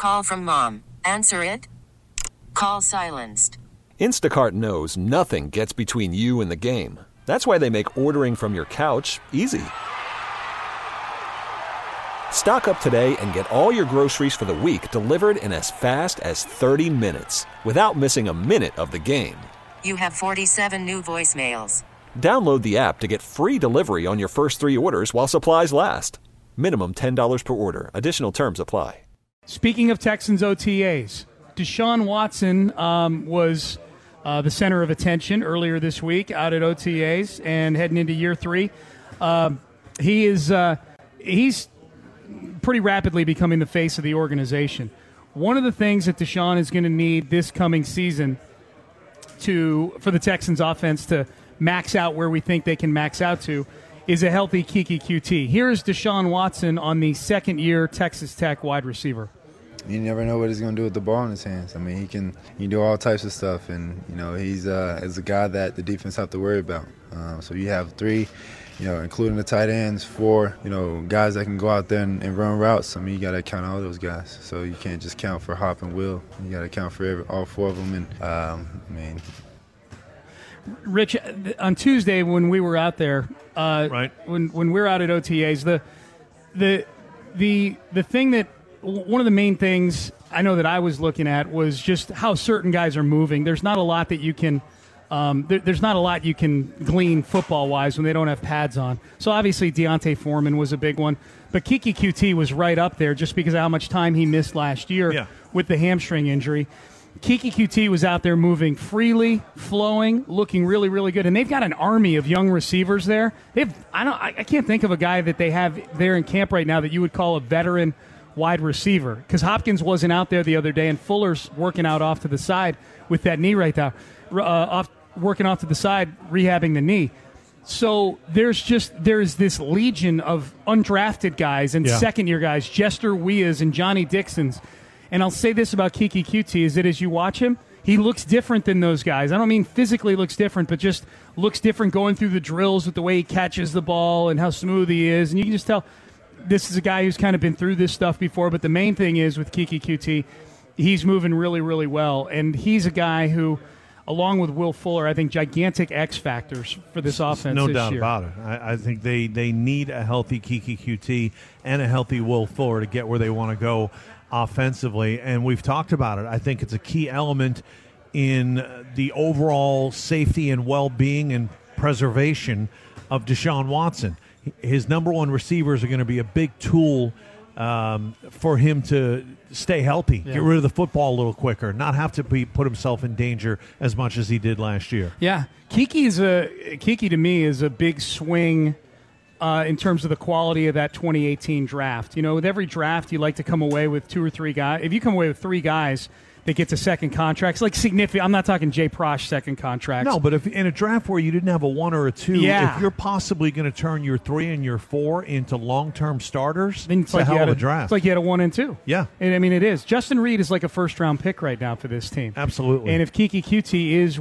Call from mom. Answer it. Call silenced. Instacart knows nothing gets between you and the game. That's why they make ordering from your couch easy. Stock up today and get all your groceries for the week delivered in as fast as 30 minutes without missing a minute of the game. You have 47 new voicemails. Download the app to get free delivery on your first 3 orders while supplies last. Minimum $10 per order. Additional terms apply. Speaking of Texans OTAs, Deshaun Watson was the center of attention earlier this week out at OTAs and heading into year 3. He's pretty rapidly becoming the face of the organization. One of the things that Deshaun is going to need this coming season for the Texans offense to max out where we think they can max out to is a healthy Keke QT. Here is Deshaun Watson on the second-year Texas Tech wide receiver. You never know what he's going to do with the ball in his hands. I mean, he can do all types of stuff, and he's a guy that the defense have to worry about. So you have 3, including the tight ends, 4, guys that can go out there and run routes. I mean, you got to count all those guys. So you can't just count for Hop and Will. You got to count for all 4 of them. And Rich, on Tuesday when we were out there, right, when we were out at OTAs, the thing that one of the main things I know that I was looking at was just how certain guys are moving. There's not a lot that you can there's not a lot you can glean football wise when they don't have pads on. So obviously Deontay Foreman was a big one, but Keke QT was right up there just because of how much time he missed last year with the hamstring injury. Keke QT was out there moving freely, flowing, looking really, really good. And they've got an army of young receivers there. I can't think of a guy that they have there in camp right now that you would call a veteran wide receiver, because Hopkins wasn't out there the other day, and Fuller's working out off to the side with that knee right there, working off to the side, rehabbing the knee. So there's this legion of undrafted guys and second-year guys, Jester Weas and Johnny Dixons. And I'll say this about Keke QT is that as you watch him, he looks different than those guys. I don't mean physically looks different, but just looks different going through the drills with the way he catches the ball and how smooth he is. And you can just tell this is a guy who's kind of been through this stuff before. But the main thing is with Keke QT, he's moving really, really well. And he's a guy who, along with Will Fuller, I think gigantic X factors for this offense no this doubt year. about it. I think they need a healthy Keke QT and a healthy Will Fuller to get where they want to go offensively, and we've talked about it. I think it's a key element in the overall safety and well-being and preservation of Deshaun Watson. His number 1 receivers are going to be a big tool for him to stay healthy, get rid of the football a little quicker, not have to put himself in danger as much as he did last year. Yeah, Keke to me is a big swing in terms of the quality of that 2018 draft. With every draft, you like to come away with 2 or 3 guys. If you come away with 3 guys that gets a second contract, it's like significant. I'm not talking Jay Prosh second contracts. No, but if in a draft where you didn't have a 1 or a 2, if you're possibly going to turn your 3 and your 4 into long-term starters, then it's a hell of a draft. It's like you had a 1 and 2. Yeah. And I mean, it is. Justin Reed is like a first-round pick right now for this team. Absolutely. And if Keke QT is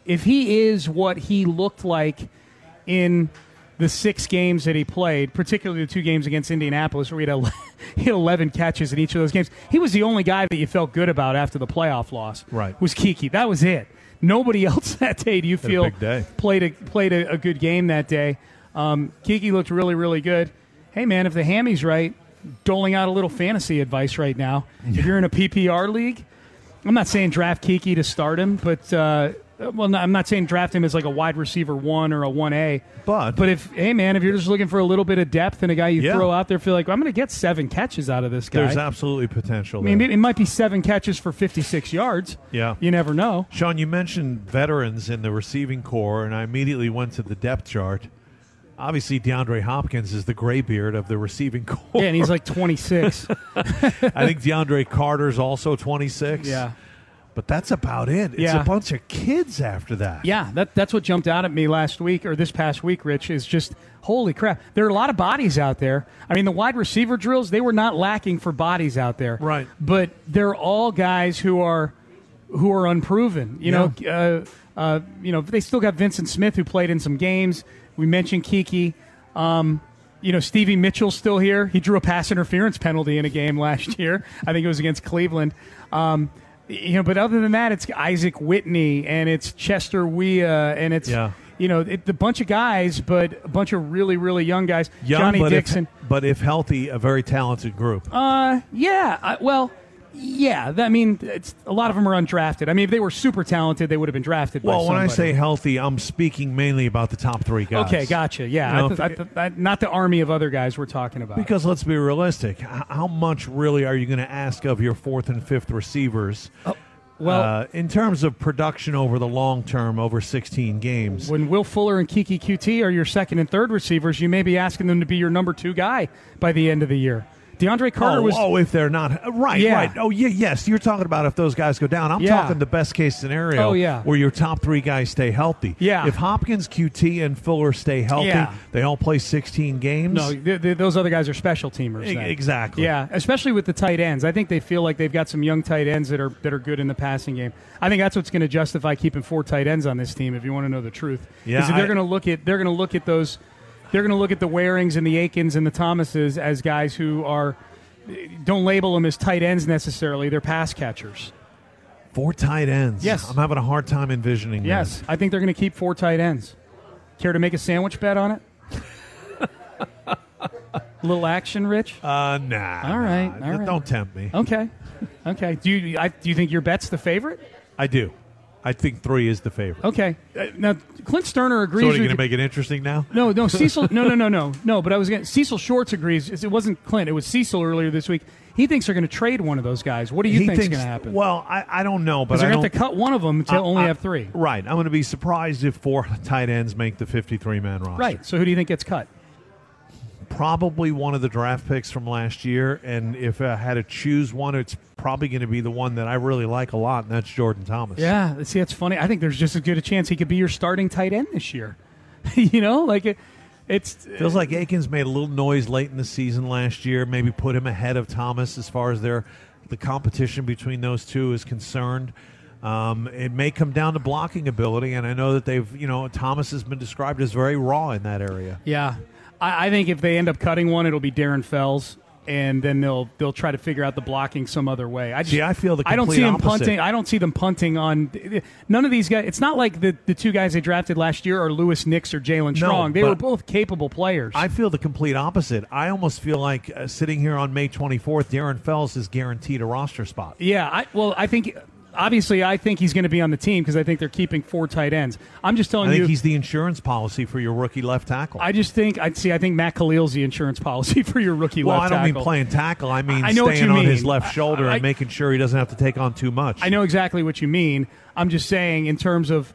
what he looked like in the 6 games that he played, particularly the 2 games against Indianapolis where he had 11 catches in each of those games. He was the only guy that you felt good about after the playoff loss. Right. Was Keke. That was it. Nobody else that day, do you feel, played a good game that day. Keke looked really, really good. Hey, man, if the hammy's right, doling out a little fantasy advice right now. If you're in a PPR league, I'm not saying draft Keke to start him, but I'm not saying draft him as like a wide receiver 1 or a 1A. But if you're just looking for a little bit of depth and a guy you throw out there, feel like, well, I'm going to get 7 catches out of this guy. There's absolutely potential there. I mean, it might be 7 catches for 56 yards. Yeah. You never know. Sean, you mentioned veterans in the receiving core, and I immediately went to the depth chart. Obviously, DeAndre Hopkins is the graybeard of the receiving core. Yeah, and he's like 26. I think DeAndre Carter's also 26. Yeah. But that's about it. It's a bunch of kids after that. Yeah, that's what jumped out at me last week, or this past week, Rich, is just, holy crap. There are a lot of bodies out there. I mean, the wide receiver drills, they were not lacking for bodies out there. Right. But they're all guys who are unproven. You know, they still got Vincent Smith, who played in some games. We mentioned Keke. Stevie Mitchell's still here. He drew a pass interference penalty in a game last year. I think it was against Cleveland. But other than that, it's Isaac Whitney and it's Chester Weah and it's the bunch of guys, but a bunch of really, really young guys. Johnny Dixon. But if healthy, a very talented group. It's a lot of them are undrafted. I mean, if they were super talented, they would have been drafted. Well, by when I somebody. say healthy, I'm speaking mainly about the top 3 guys. Okay, gotcha. Yeah, not the army of other guys we're talking about. Because let's be realistic. How much really are you going to ask of your 4th and 5th receivers? In terms of production over the long term, over 16 games. When Will Fuller and Kiki QT are your 2nd and 3rd receivers, you may be asking them to be your number 2 guy by the end of the year. DeAndre Carter was... Oh, if they're not... Right. Oh, yeah, yes. You're talking about if those guys go down. I'm talking the best-case scenario where your top 3 guys stay healthy. Yeah. If Hopkins, QT, and Fuller stay healthy, they all play 16 games. No, those other guys are special teamers. Then. Exactly. Yeah, especially with the tight ends. I think they feel like they've got some young tight ends that are good in the passing game. I think that's what's going to justify keeping 4 tight ends on this team, if you want to know the truth. Yeah, they're going to look at those... They're going to look at the Warings and the Aikens and the Thomases as guys who are... Don't label them as tight ends necessarily. They're pass catchers. 4 tight ends. Yes. I'm having a hard time envisioning Yes. that. I think they're going to keep 4 tight ends. Care to make a sandwich bet on it? A little action, Rich? Nah. All right. Don't tempt me. Okay. Do you think your bet's the favorite? I do. I think 3 is the favorite. Okay. Now, Clint Sterner agrees. So with are you you. going to make it interesting now? No, Cecil. No. But Cecil Shorts agrees. It wasn't Clint. It was Cecil earlier this week. He thinks they're going to trade one of those guys. What do you think is going to happen? Well, I don't know, but they're going to have to cut one of them to only have 3. Right. I'm going to be surprised if 4 tight ends make the 53-man roster. Right. So who do you think gets cut? Probably one of the draft picks from last year, and if I had to choose one, it's probably going to be the one that I really like a lot, and that's Jordan Thomas. Yeah, see, that's funny. I think there's just as good a chance he could be your starting tight end this year. It feels like Aikens made a little noise late in the season last year, maybe put him ahead of Thomas as far as the competition between those two is concerned. It may come down to blocking ability, and I know that Thomas has been described as very raw in that area. Yeah. I think if they end up cutting one, it'll be Darren Fells, and then they'll try to figure out the blocking some other way. I feel the complete I don't see them opposite. punting. I don't see them punting on none of these guys. It's not like the 2 guys they drafted last year are Lewis Nix or Jalen Strong. They were both capable players. I feel the complete opposite. I almost feel like sitting here on May 24th, Darren Fells is guaranteed a roster spot. Yeah, I think. Obviously, I think he's going to be on the team because I think they're keeping 4 tight ends. I'm just telling you. I think he's the insurance policy for your rookie left tackle. I think Matt Khalil's the insurance policy for your rookie left tackle. Well, I don't mean playing tackle. I mean I know staying what you on mean. his left shoulder and making sure he doesn't have to take on too much. I know exactly what you mean. I'm just saying in terms of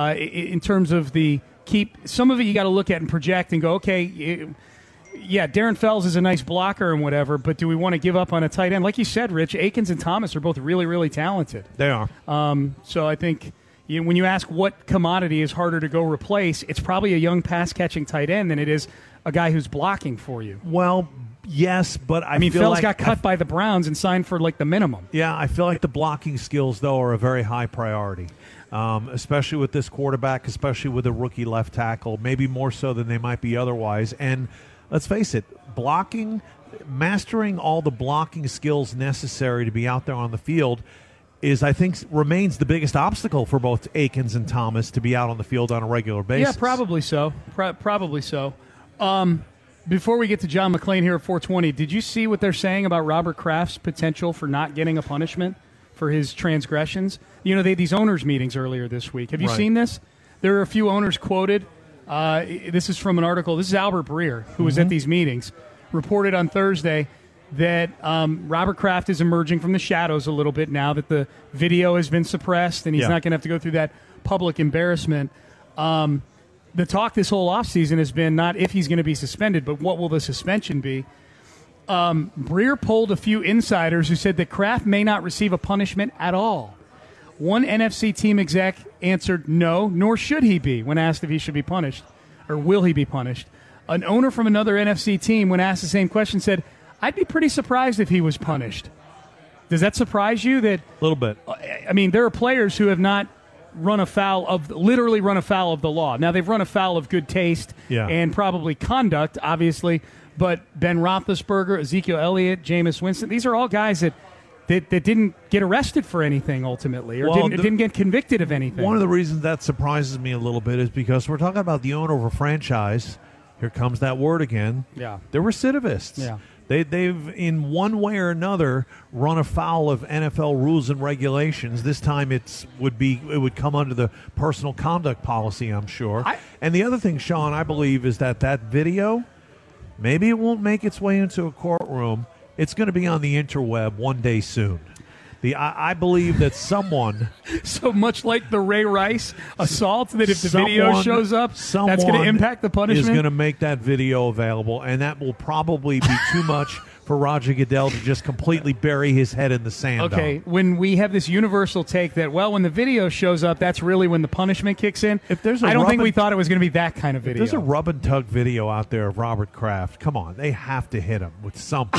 the keep, some of it you got to look at and project and go, okay, yeah, Darren Fells is a nice blocker and whatever, but do we want to give up on a tight end? Like you said, Rich, Aikens and Thomas are both really, really talented. They are. So I think when you ask what commodity is harder to go replace, it's probably a young pass-catching tight end than it is a guy who's blocking for you. Well, yes, but I mean, feel Fells like got cut by the Browns and signed for like the minimum. Yeah, I feel like the blocking skills, though, are a very high priority, especially with this quarterback, especially with a rookie left tackle, maybe more so than they might be otherwise. And let's face it, mastering all the blocking skills necessary to be out there on the field remains the biggest obstacle for both Aikens and Thomas to be out on the field on a regular basis. Yeah, probably so. Probably so. Before we get to John McClain here at 420, did you see what they're saying about Robert Kraft's potential for not getting a punishment for his transgressions? They had these owners' meetings earlier this week. Have you seen this? There are a few owners quoted. This is from an article. This is Albert Breer, who was at these meetings, reported on Thursday that Robert Kraft is emerging from the shadows a little bit now that the video has been suppressed and he's not going to have to go through that public embarrassment. The talk this whole offseason has been not if he's going to be suspended, but what will the suspension be. Breer polled a few insiders who said that Kraft may not receive a punishment at all. One NFC team exec answered no, nor should he be, when asked if he should be punished, or will he be punished. An owner from another NFC team, when asked the same question, said, I'd be pretty surprised if he was punished. Does that surprise you? A little bit. I mean, there are players who have not literally run afoul of the law. Now, they've run afoul of good taste and probably conduct, obviously, but Ben Roethlisberger, Ezekiel Elliott, Jameis Winston, these are all guys that didn't get arrested for anything ultimately, or didn't get convicted of anything. One of the reasons that surprises me a little bit is because we're talking about the owner of a franchise. Here comes that word again. Yeah. They're recidivists. Yeah. They've, in one way or another, run afoul of NFL rules and regulations. This time it would come under the personal conduct policy, I'm sure. And the other thing, Sean, I believe, is that video, maybe it won't make its way into a courtroom. It's going to be on the interweb one day soon. I believe that someone... So much like the Ray Rice assault, that if the video shows up, that's going to impact the punishment? Is going to make that video available, and that will probably be too much for Roger Goodell to just completely bury his head in the sand. Okay, when we have this universal take that, when the video shows up, that's really when the punishment kicks in. I don't think we thought it was going to be that kind of video. If there's a rub and tug video out there of Robert Kraft, come on, they have to hit him with something.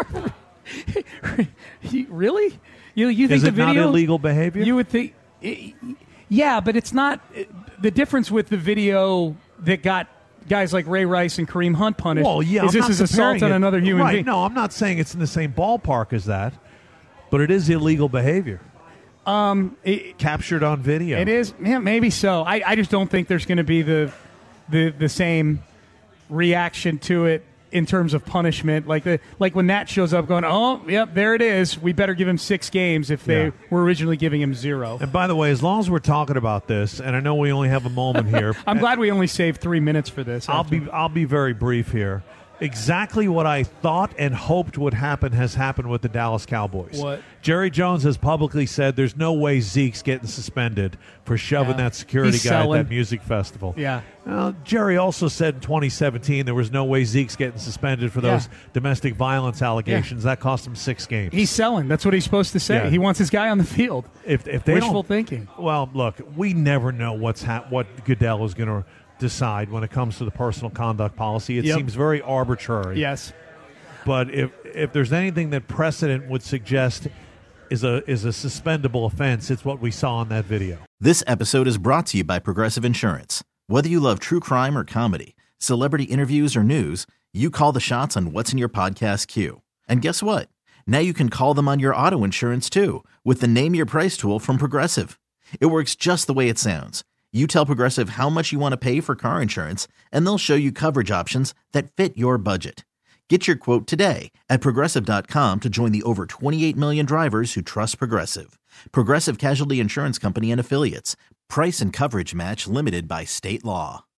Really? You think is the it video, not illegal behavior? You would think, yeah, but it's not. The difference with the video that got guys like Ray Rice and Kareem Hunt punished is this is assault on another human being. No, I'm not saying it's in the same ballpark as that, but it is illegal behavior. Captured on video. It is, maybe so. I just don't think there's going to be the same reaction to it in terms of punishment, like when Nat shows up going, oh, yep, there it is. We better give him 6 games if they were originally giving him 0. And by the way, as long as we're talking about this, and I know we only have a moment here, I'm glad we only saved 3 minutes for this. I'll be very brief here. Exactly what I thought and hoped would happen has happened with the Dallas Cowboys. What? Jerry Jones has publicly said there's no way Zeke's getting suspended for shoving that security guy at that music festival. Yeah. Jerry also said in 2017 there was no way Zeke's getting suspended for those domestic violence allegations. That cost him 6 games. He's selling. That's what he's supposed to say. Yeah. He wants his guy on the field. If they wishful thinking. Well, look, we never know what Goodell is going to decide when it comes to the personal conduct policy. It seems very arbitrary. Yes. But if there's anything that precedent would suggest is a suspendable offense, it's what we saw in that video. This episode is brought to you by Progressive Insurance. Whether you love true crime or comedy, celebrity interviews or news, you call the shots on what's in your podcast queue. And guess what? Now you can call them on your auto insurance too with the Name Your Price tool from Progressive. It works just the way it sounds. You tell Progressive how much you want to pay for car insurance, and they'll show you coverage options that fit your budget. Get your quote today at Progressive.com to join the over 28 million drivers who trust Progressive. Progressive Casualty Insurance Company and Affiliates. Price and coverage match limited by state law.